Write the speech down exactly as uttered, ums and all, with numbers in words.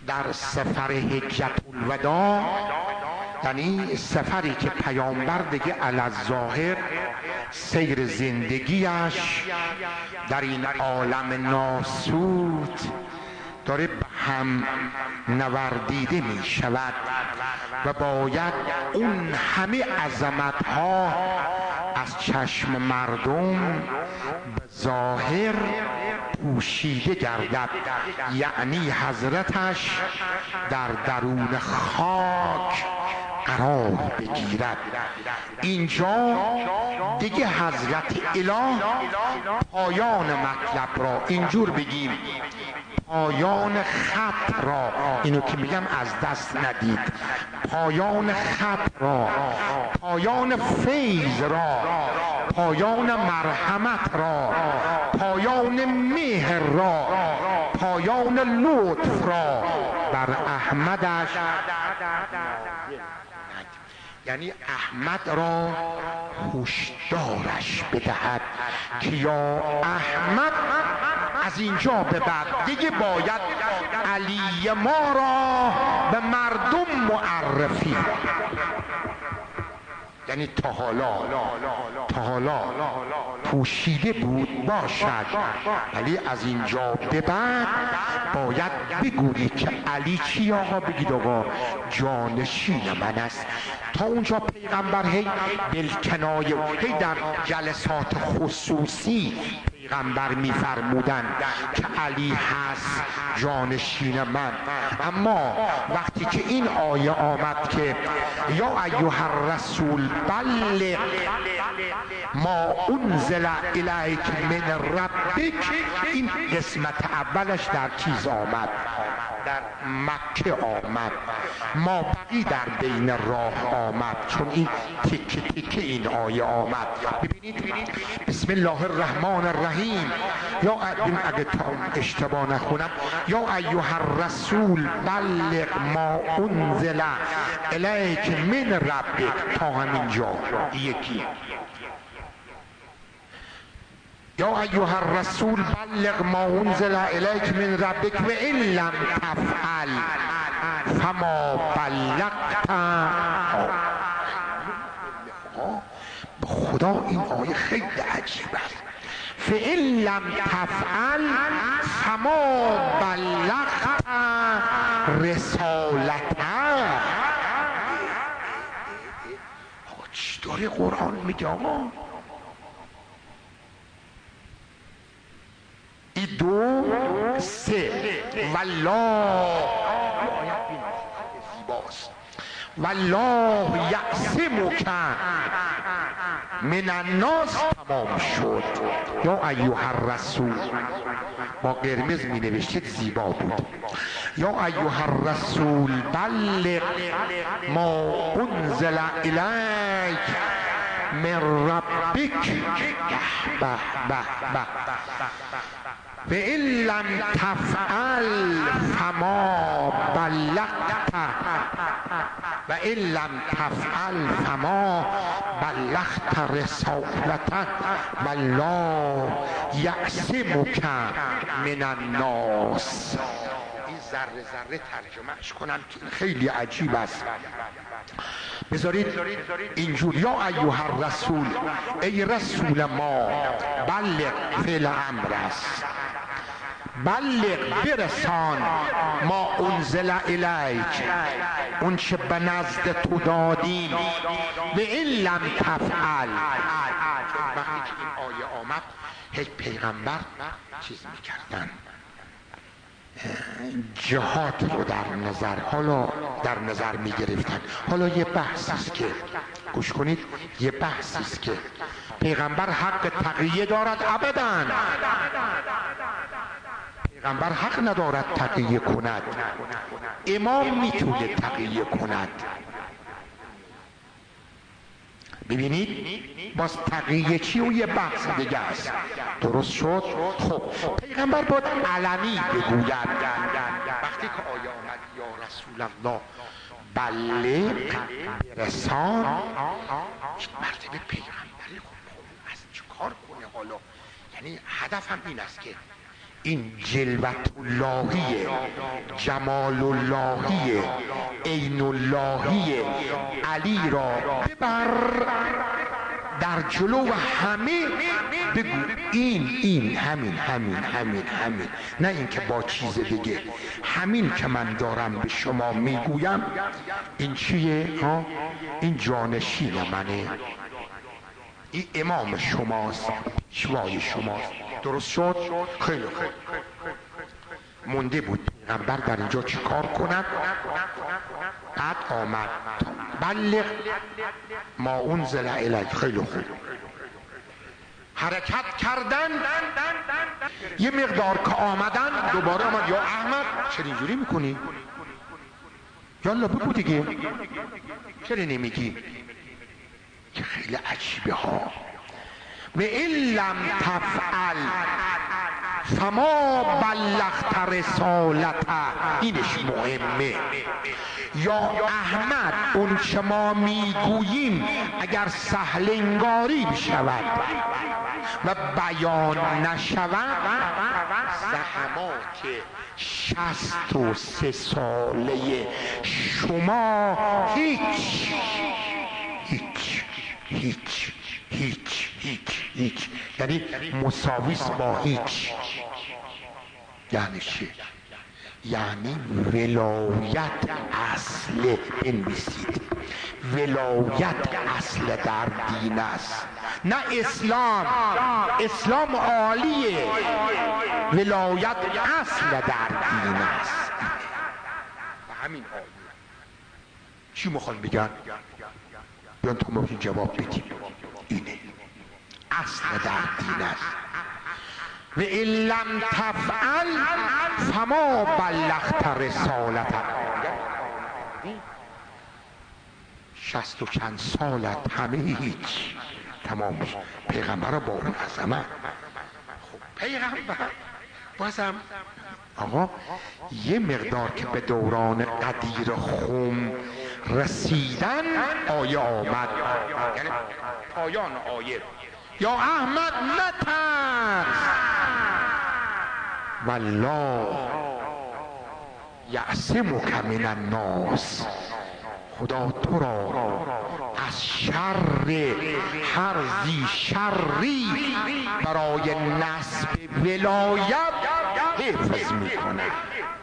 در سفر حجت الوداع، یعنی سفری که پیامبر دیگه علی‌الظاهر سیر زندگیش در این عالم ناسود داره به هم نوردیده می شود و باید اون همه عظمت ها از چشم مردم به ظاهر پوشیده گردد، یعنی حضرتش در درون خاک قرار بگیرد. اینجا دیگه حضرت اله پایان مطلب را اینجور بگیم، پایان خط را، اینو که میگم از دست ندید، پایان خط را، پایان فیض را، پایان مرحمت را، پایان مهر را، پایان لطف را بر احمدش، یعنی احمد را هشدارش بدهد که یا احمد از اینجا به بعد دیگه باید علی ما را به مردم معرفی، یعنی تا حالا تا حالا پوشیده بود باشد، ولی از اینجا به بعد باید بگویید که علی چی؟ آقا بگید آقا جانشین من است. تا اونجا پیغمبر هی بالکنایه هی در جلسات خصوصی پیغمبر میفرمودن که علی هست جانشین من، اما وقتی که این آیه آمد که یا ایها الرسول بلغ ما انزل الیک من ربک، این قسمت اولش در چیز آمد، در مکه آمد، ما بقی در بین راه آمد، چون این تکه تکه این آیه آمد. ببینید بسم الله الرحمن الرحیم، یا اگه تا اشتباه نخونم، یا ایها الرسول بلغ ما انزل الیک من ربک، تا همینجا یکی. یا ایها الرسول بلغ ما انزل الیک من ربک و ان لم تفعل فما بلغت. به خدا این آیه خیلی عجیبه. فإن لم تفعل فما بلغت رسالته. چی داره قرآن میگه آقا؟ ای دو سه والله زیباست، والله یعصمک من الناس تمام شد. یا ایها الرسول با قرمز می نوشتید زیبا بود. یا ایها الرسول بلغ ما انزل الیک من ربک به به به فإن لم تفعل فما بلغت و ان لم تفعل فما بلغت رسالته والله یعصمک من الناس. این ذره ذره ترجمهش کنم که خیلی عجیب است. بذارید اینجور یا ایها الرسول، ای رسول ما، بلغ فعل امر است، بلغ برسان ما انزل الیک، اون چه به نزد تو دادیم، و این لم تفعل. وقتی که این آیه آمد هی پیغمبر چیز میکردن، جهات رو در نظر حالا در نظر می گرفتن. حالا یه بحثی است که گوش کنید، یه بحثی است که پیغمبر حق تقیه دارد؟ ابداً. پیغمبر حق ندارد تقیه کند، امام میتونه تقیه کند. ببینید باز تقیه چی و یه بحث دیگه است. درست شد؟ خب پیغمبر باید علنی بگوید. وقتی که آیه آمد یا رسول الله بلغ برسان، مرتبه پیغمبری خب از چه کار کنه حالا؟ یعنی هدفم این است که این جلوت اللهیه، جمال اللهیه، عین اللهیه، علی را ببر در جلو همه بگو این این همین همین همین همین، نه اینکه با چیز دیگه، همین که من دارم به شما میگویم این چیه؟ ها؟ این جانشین منه، این امام شماست، پیشوای شماست. درست شد؟ خیلی خوب. مونده بود پیغمبر در اینجا چی کار کند؟ بعد آمد بلغ ما انزل الیک. خیلی خوب. حرکت کردن، یه مقدار که آمدن دوباره آمد یا احمد چرا اینجوری میکنی؟ یالا بگو دیگه، چرا نمیگی؟ که خیلی عجیبه ها. و این لم تفعل فما بلغت رسالته. اینش مهمه. یا احمد اون چه ما میگوییم اگر سهل انگاری بشود و بیان نشود، زحمات شست و سه ساله شما هیچ هیچ هیچ هیچ هیچ هیچ یعنی مساویس با هیچ. یعنی چی؟ یعنی ولایت اصل بنویسید، ولایت اصل در دین است، نه اسلام. اسلام عالیه، ولایت اصل در دین است. و همین آیه چی میخوان بگن؟ بیان تو ممکن جواب بدیم. اینه اصل در دین است. و این لم تفعل فما بلغت رسالته. شست و چند سالت همه هیچ، تمام. پیغمبر با اون عظمت. خب پیغمبر بازم آقا یه مقدار که به دوران قدیر خم رسیدن آیه آمد، یعنی پایان آیه. یا احمد نترس، والله یعصمک من الناس. خدا تو را از شر هر ذی شری برای نسب ولایت حفظ میکنه.